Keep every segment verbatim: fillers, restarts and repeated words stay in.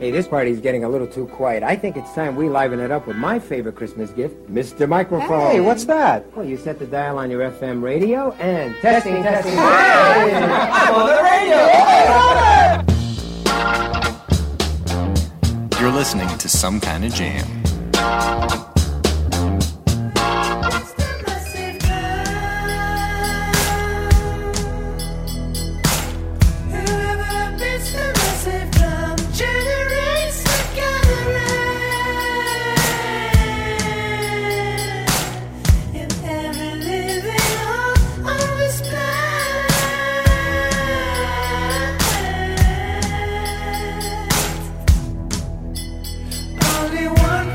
Hey, this party's getting a little too quiet. I think it's time we liven it up with my favorite Christmas gift, Mister Microphone. Hey, what's that? Well, you set the dial on your F M radio and testing, testing, testing. I'm on the radio! You're listening to Some Kind of Jam. Only one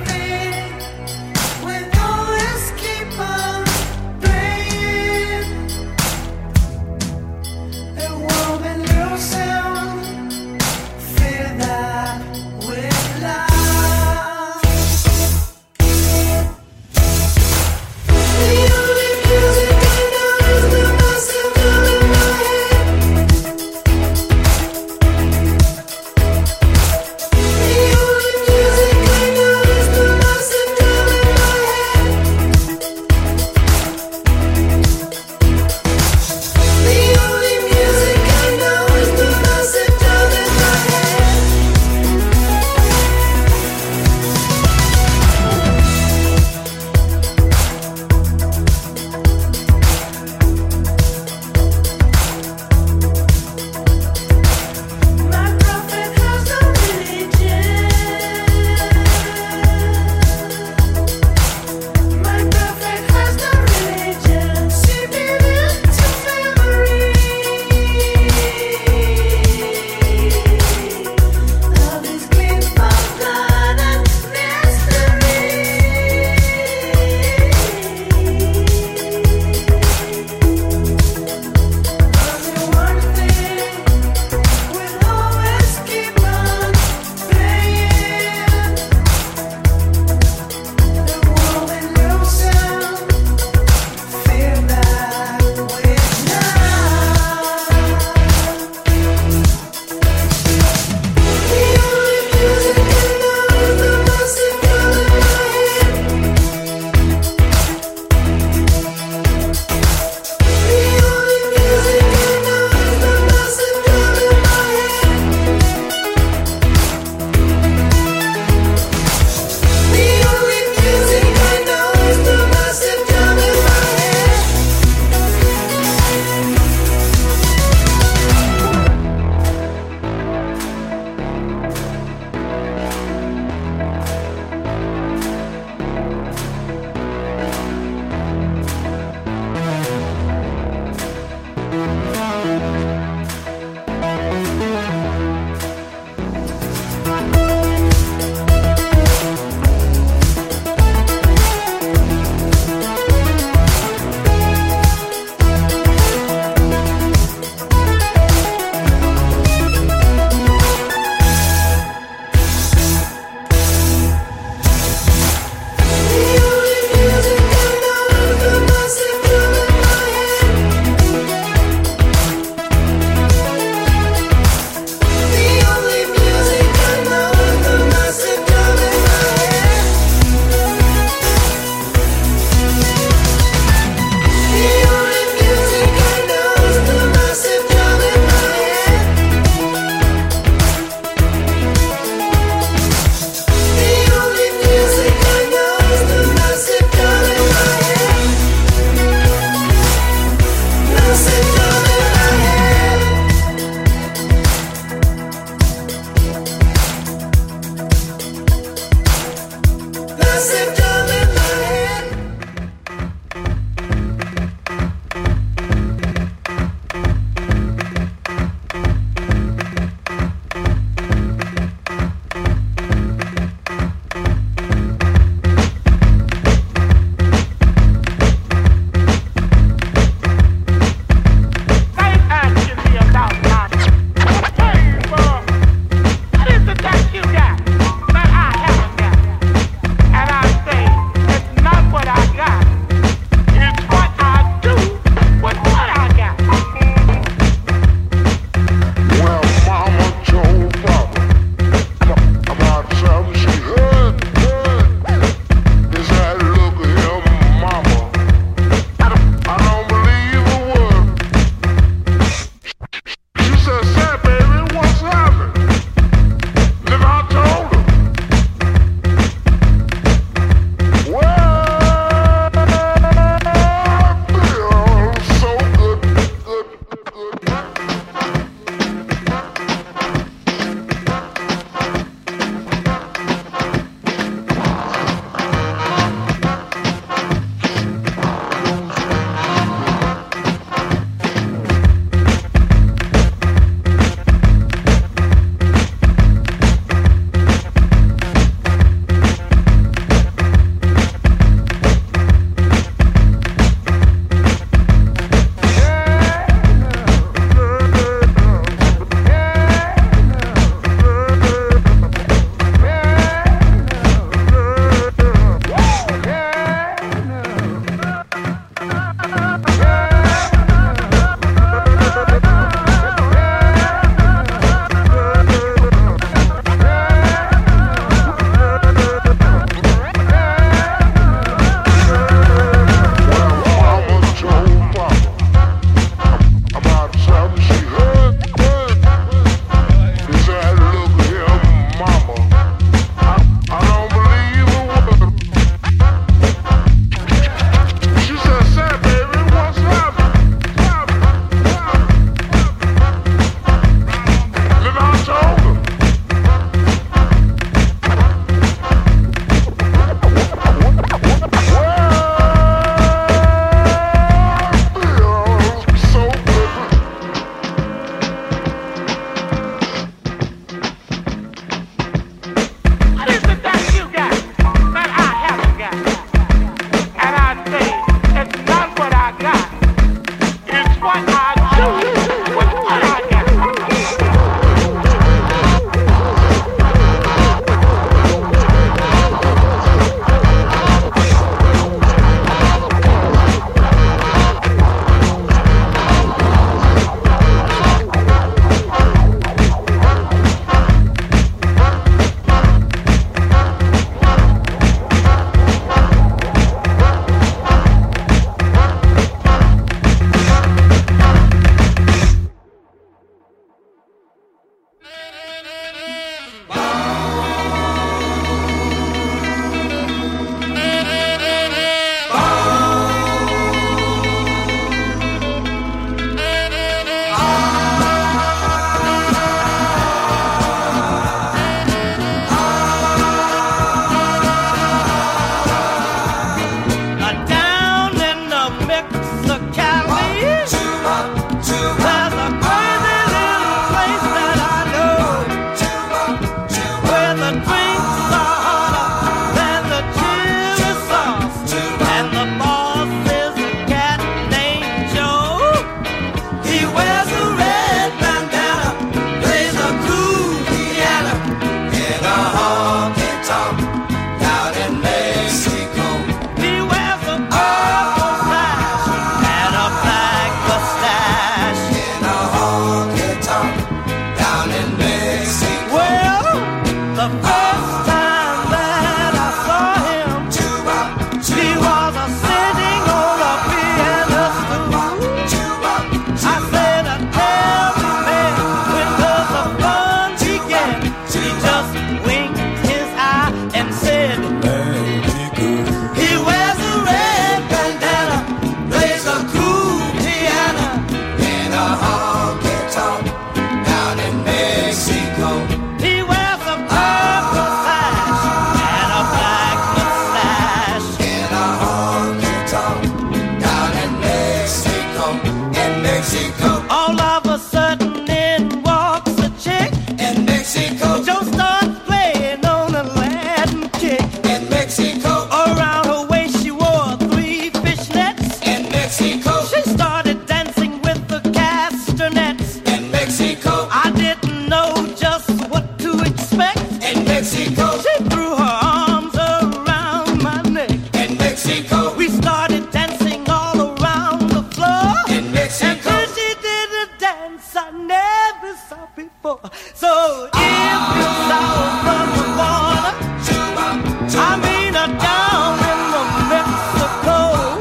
never saw before. So if you saw from the border, I mean a down in the Mexico,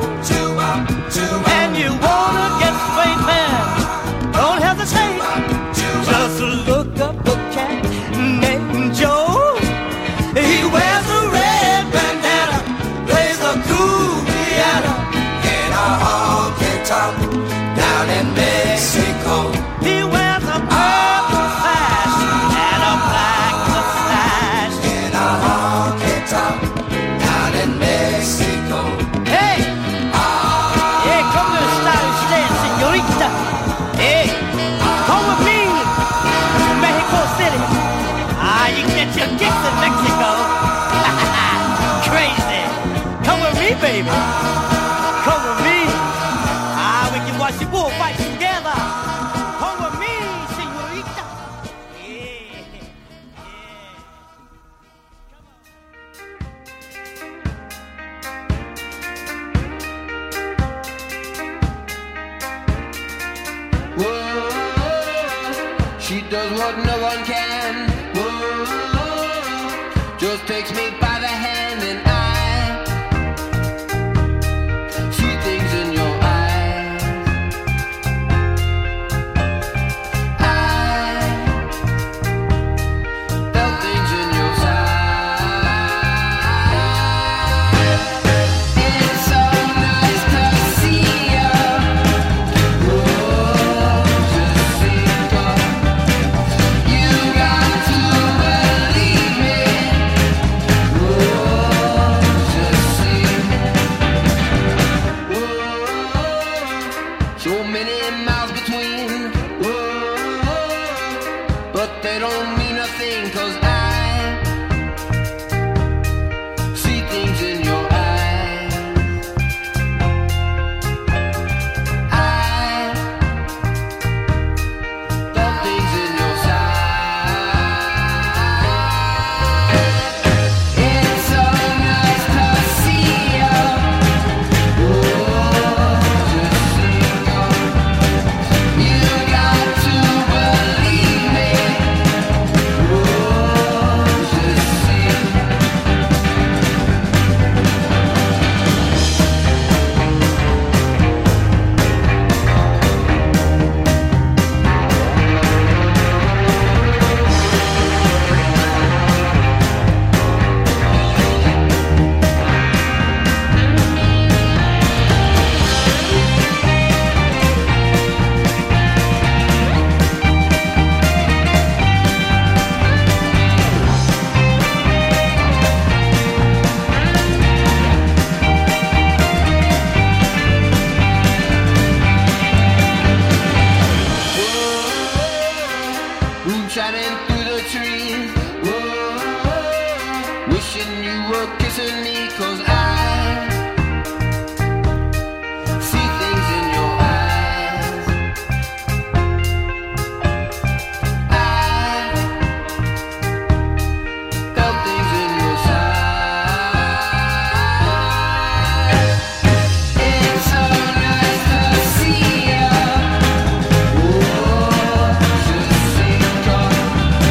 and you wanna get straight, man, don't hesitate. Just look up a cat named Joe. He wears a red bandana, plays a cool piano In a honky tonk down in Mexico. He wears a purple sash and a black mustache. In a honky tonk down in Mexico. Hey! Hey, come to the stylish stand, señorita. Hey, come with me to Mexico City. Ah, you can get your kicks in Mexico. Crazy. Come with me, baby. Come with me. Ah, we can watch the bullfight together. Come with me, señorita. Yeah, yeah. Whoa, she does what no one can. Whoa, just takes me by the hand and I see things in your eyes. I felt things in your sight. It's so nice to see you. Whoa, just see you. You got to believe me. Whoa, just see. Whoa, so many miles between. Whoa, but they don't mean a thing 'cause I see things in your eyes. I felt things in your sight. It's so nice to see you. Whoa, just see you. You got to believe me. Whoa, just see. Moon shining through the trees. Whoa, wishing you were kissing me 'cause I see things in your eyes. I felt things in your sight. It's so nice to see you. Whoa, just see you.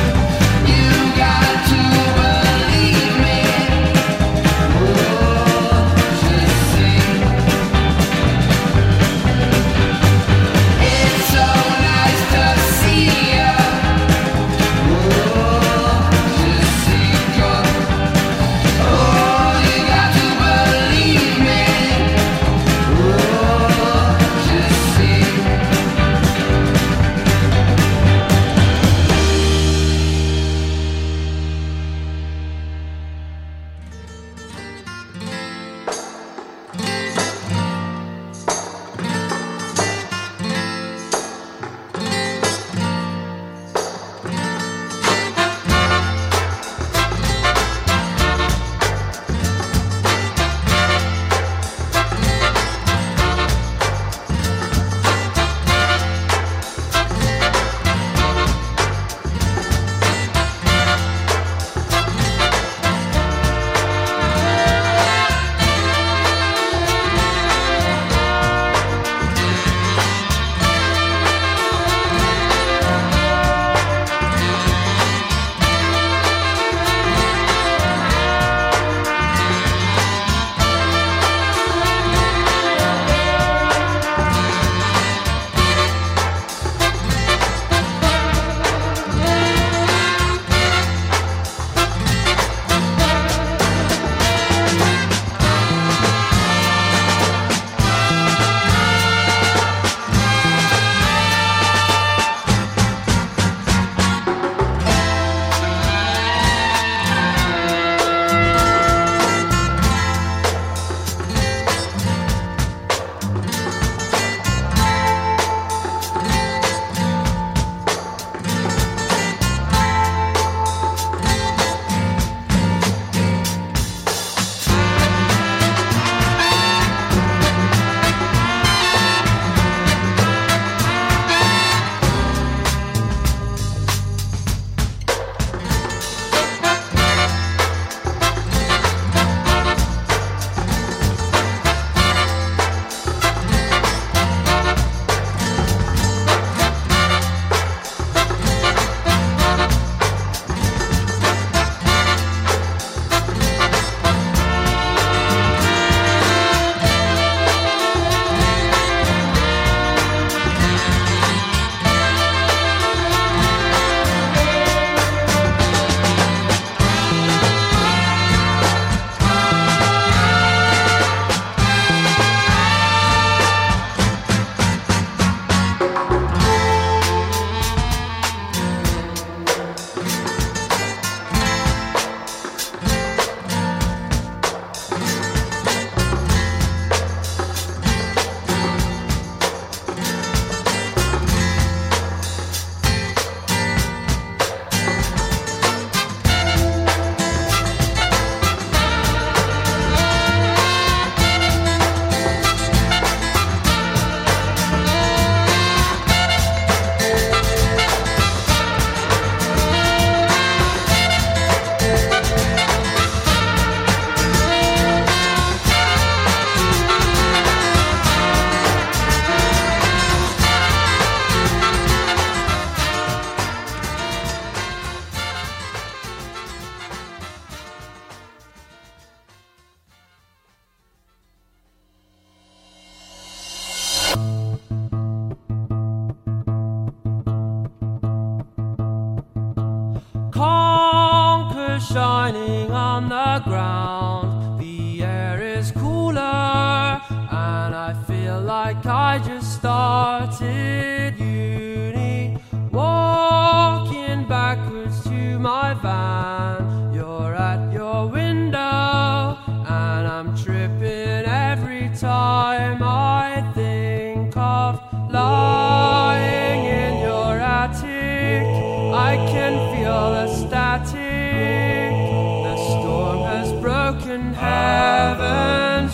shining on the ground. The air is cooler, and I feel like I just started uni. Walking backwards to my van, you're at your window, and I'm tripping every time I think of lying in your attic. I can feel the static. The storm has broken, heavens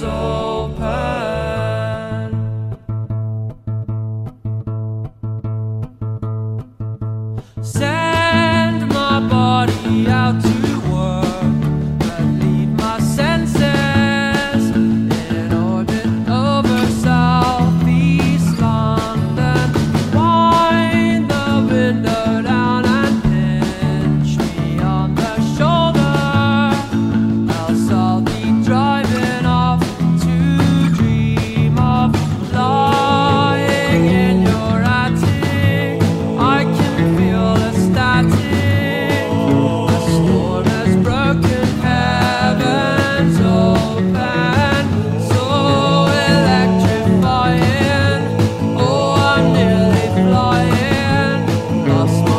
open. Send my body out to work, but leave my senses in orbit over southeast London. Wind the window down and pinch me on the shoulder, else I'll be driving off to dream of lying in your attic. I can feel the static. The storm has broken, heavens open. So electrifying. Oh, I'm nearly flying. Lost my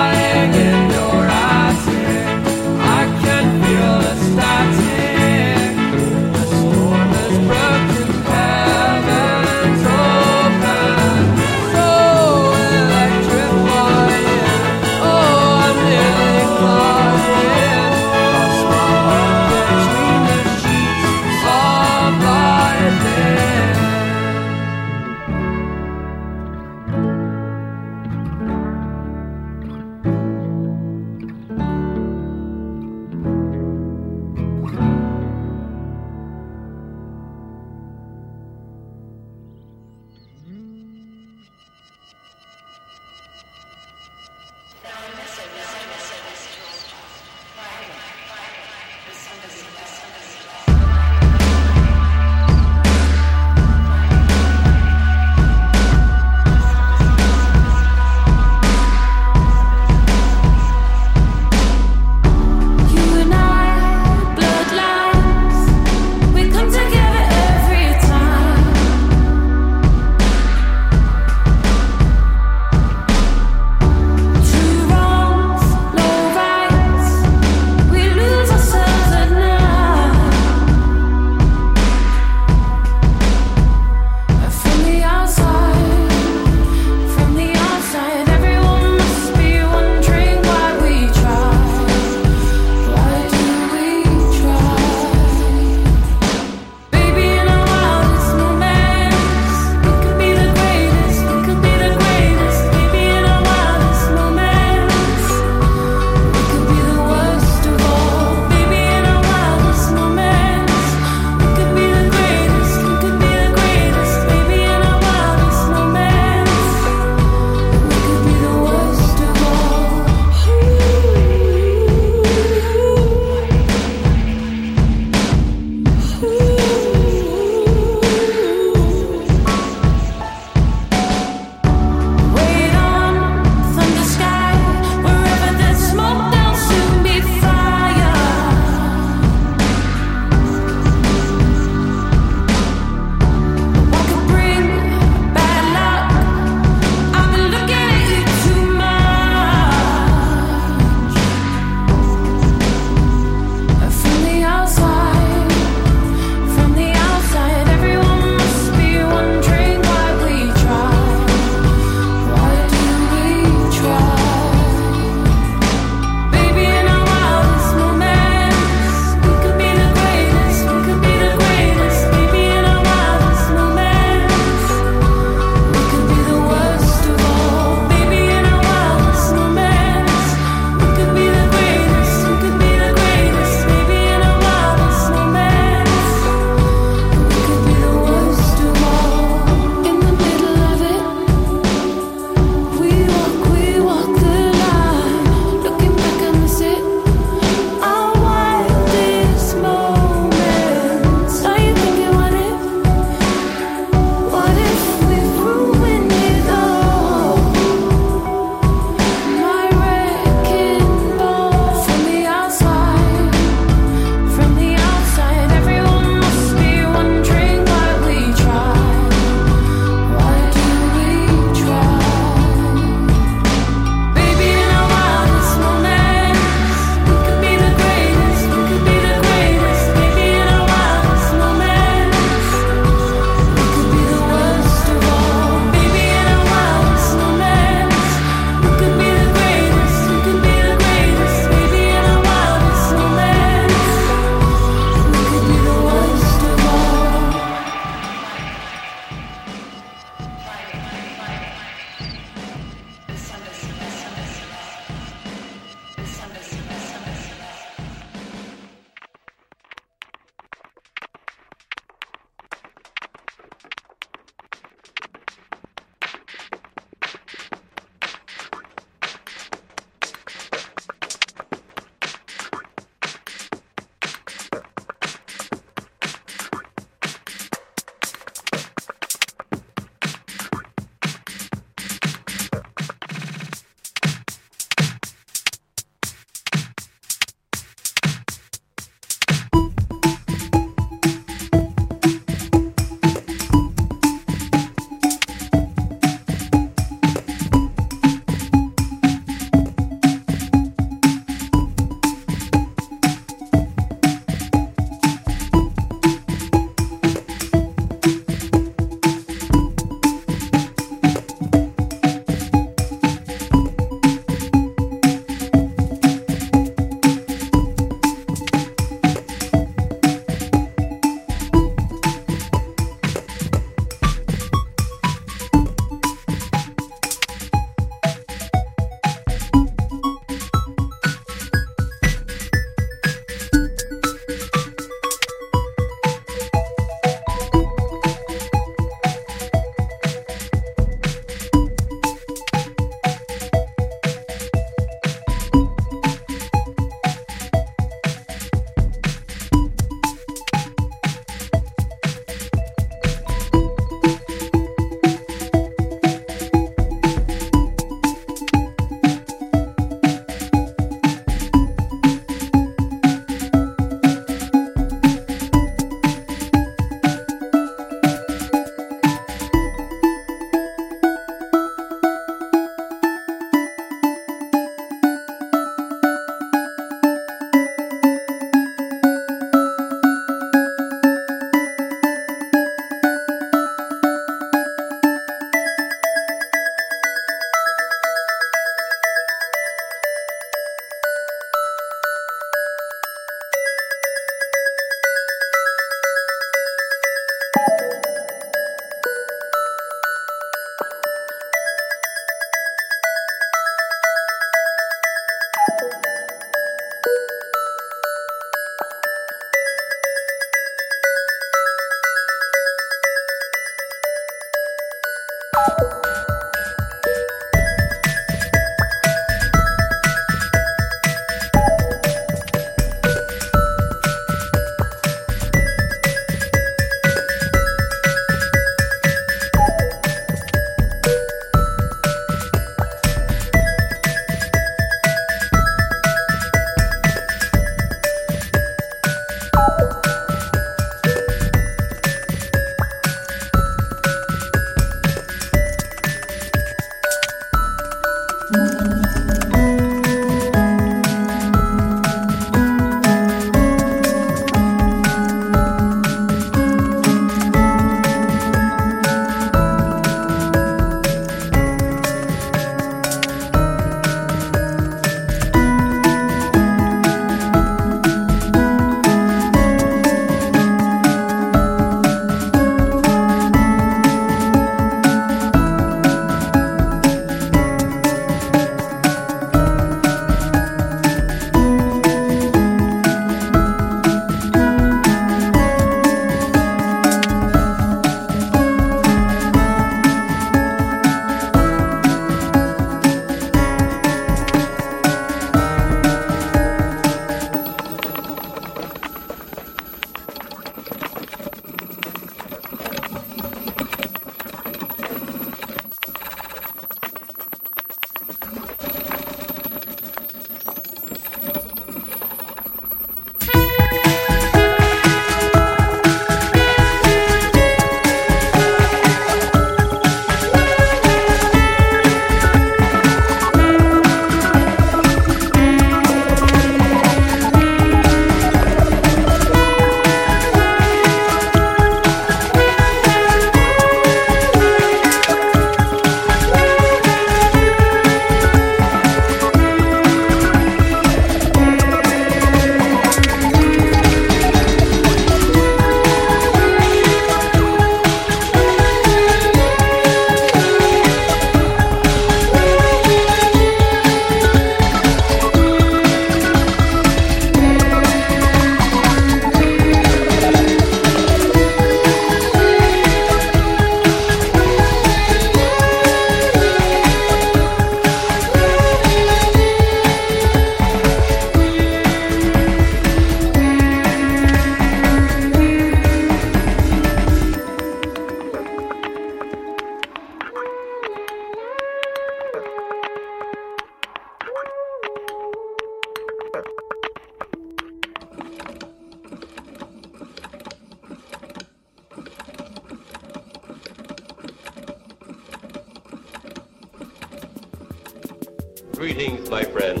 Greetings, my friend.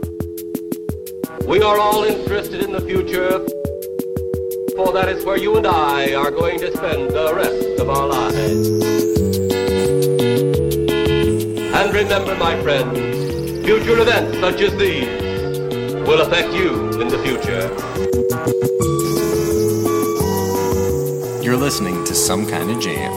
We are all interested in the future, for that is where you and I are going to spend the rest of our lives. And remember, my friend, future events such as these will affect you in the future. You're listening to Some Kind of Jam.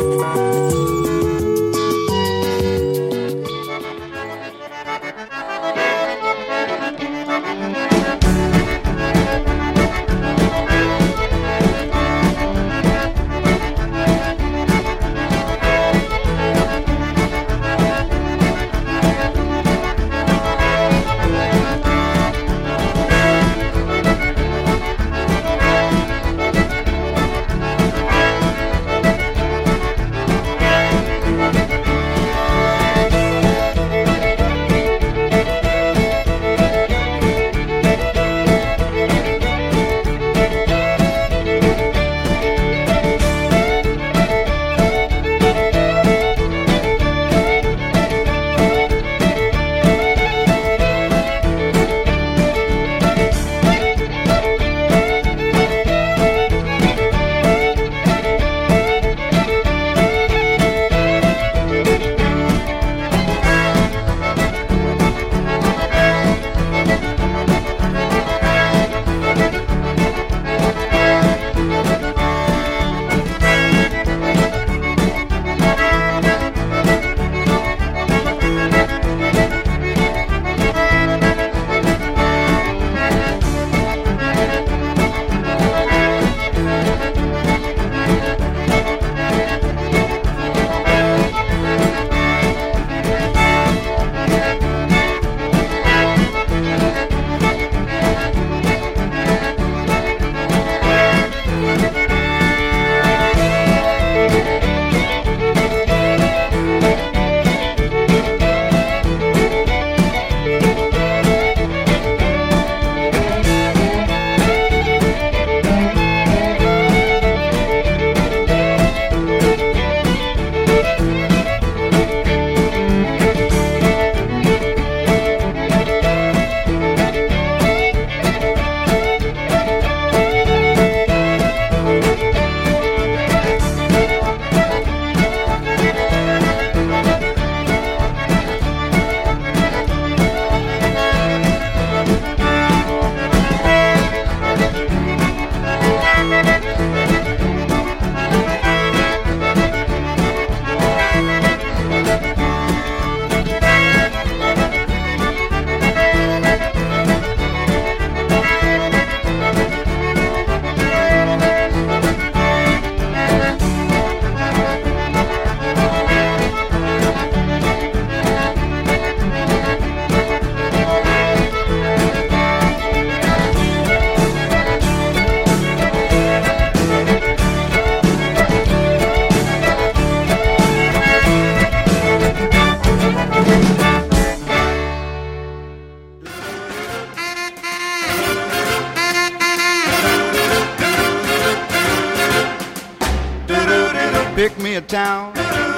Pick me a town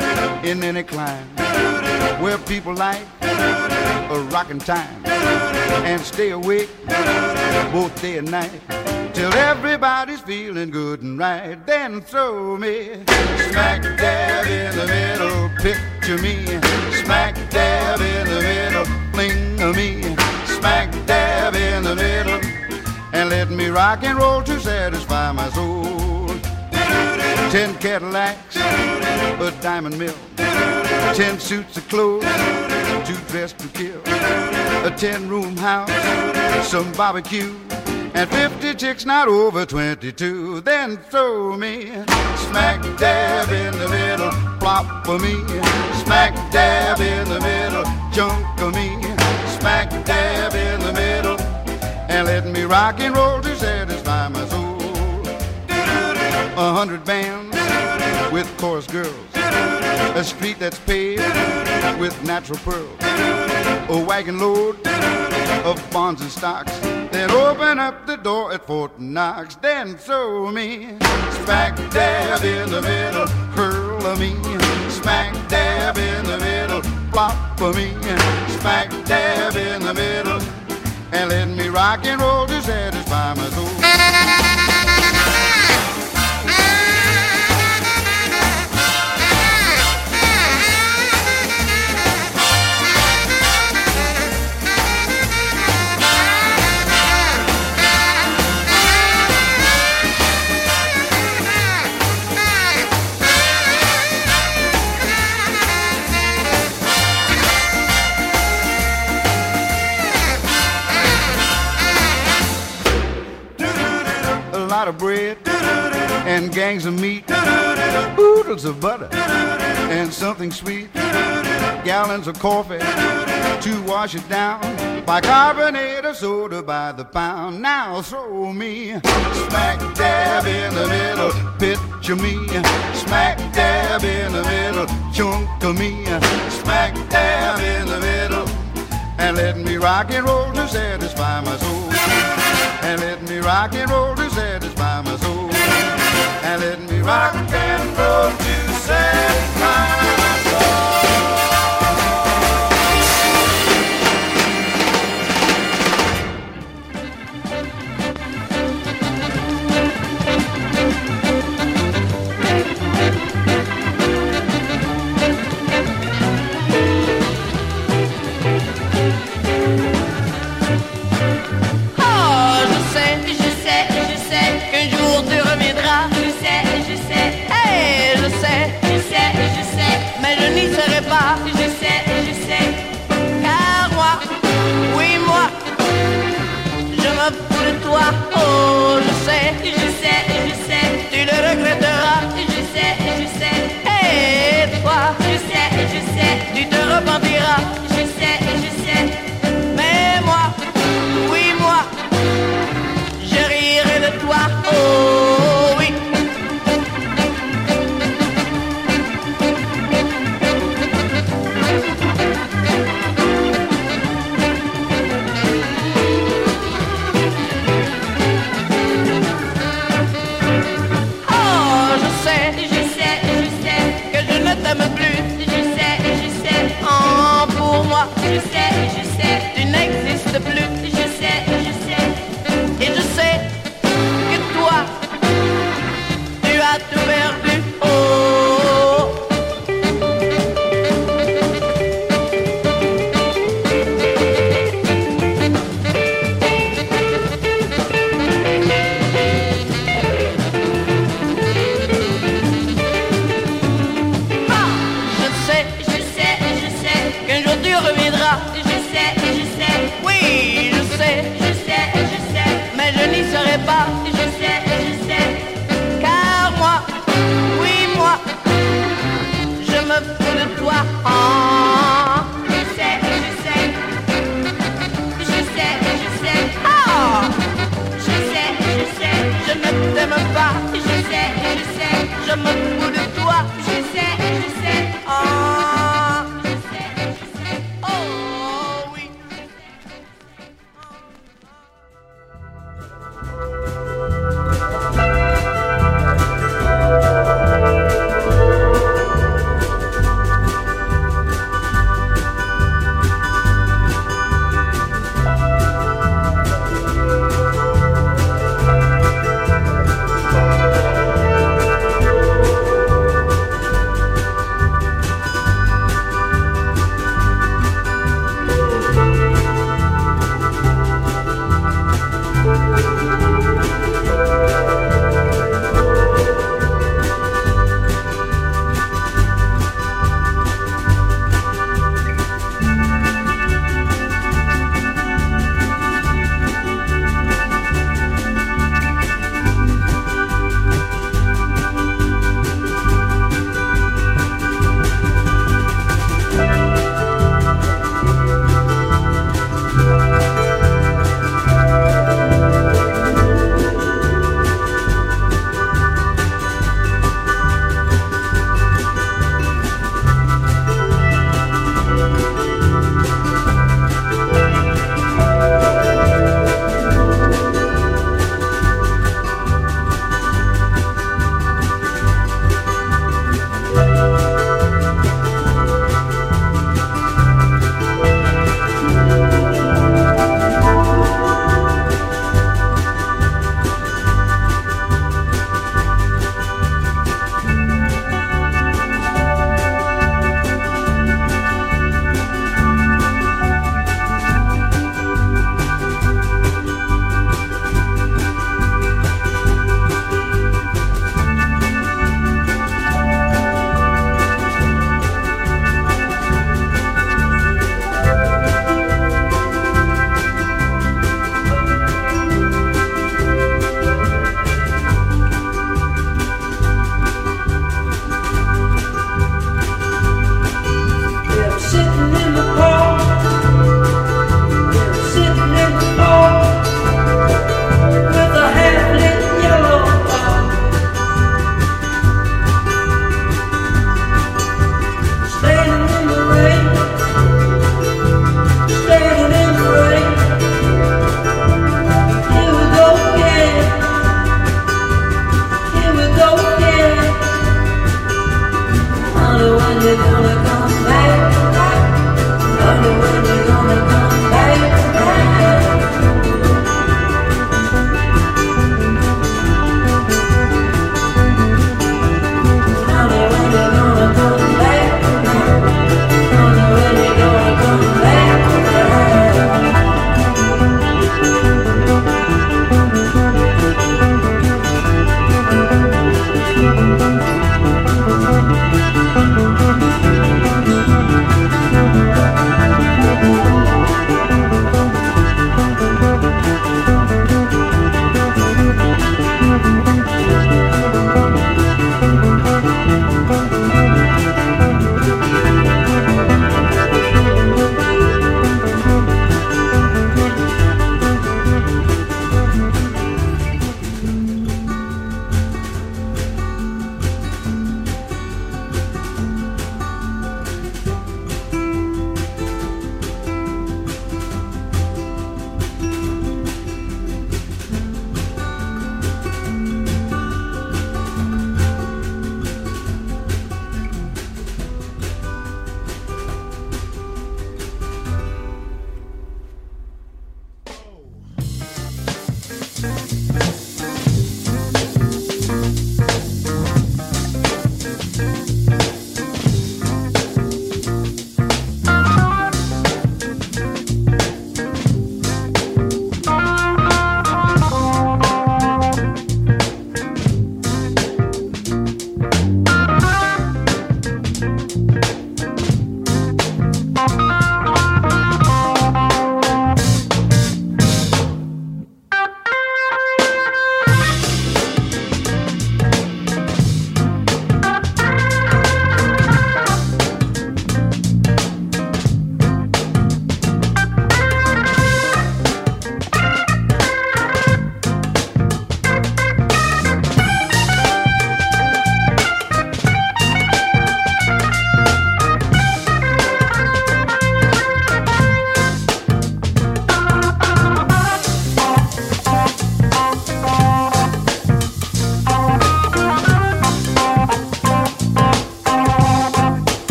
in any clime where people like a rockin' time and stay awake both day and night till everybody's feeling good and right. Then throw me smack dab in the middle, picture me smack dab in the middle, fling me smack dab in the middle, and let me rock and roll to satisfy my soul. Ten Cadillacs, a diamond mill, ten suits of clothes, two dressed to kill, a ten-room house, some barbecue, and fifty chicks not over twenty-two. Then throw me smack dab in the middle, plop for me, smack dab in the middle, chunk of me, smack dab in the middle, and let me rock and roll to satisfy my soul. A hundred bands with chorus girls, a street that's paved with natural pearls, a wagon load of bonds and stocks. Then open up the door at Fort Knox. Then throw me smack dab in the middle, hurl of me, smack dab in the middle, flip-flop for me, smack dab in the middle, and let me rock and roll to satisfy my soul. Of bread and gangs of meat, oodles of butter and something sweet, gallons of coffee to wash it down, bicarbonate of soda by the pound. Now throw me smack dab in the middle, picture me, smack dab in the middle, chunk of me, smack dab in the middle, and let me rock and roll to satisfy my soul. And let me rock and roll to satisfy my soul. And let me rock and roll to satisfy my soul. Je sais, je sais, car moi, oui moi, je me fous de toi. Oh, je sais, je sais, je sais, tu le regretteras. Je sais, je sais, et toi, je sais, je sais, tu te repentiras. Je sais, je sais, mais moi, oui moi, je rirai de toi. Oh oui. Je sais, je sais, tu n'existes plus. Je sais, je sais, et je sais que toi, tu as tout perdu. Oh. Ah, je sais, je sais, je sais qu'un jour tu reviendras. Je sais, je sais, oui, je sais, je sais, je sais, mais je n'y serai pas. Je sais, je sais, car moi, oui moi, je me fous de toi. Oh. Je sais, je sais, je sais, je sais, oh. Je sais, je sais, je ne t'aime pas. Je sais, je sais, je me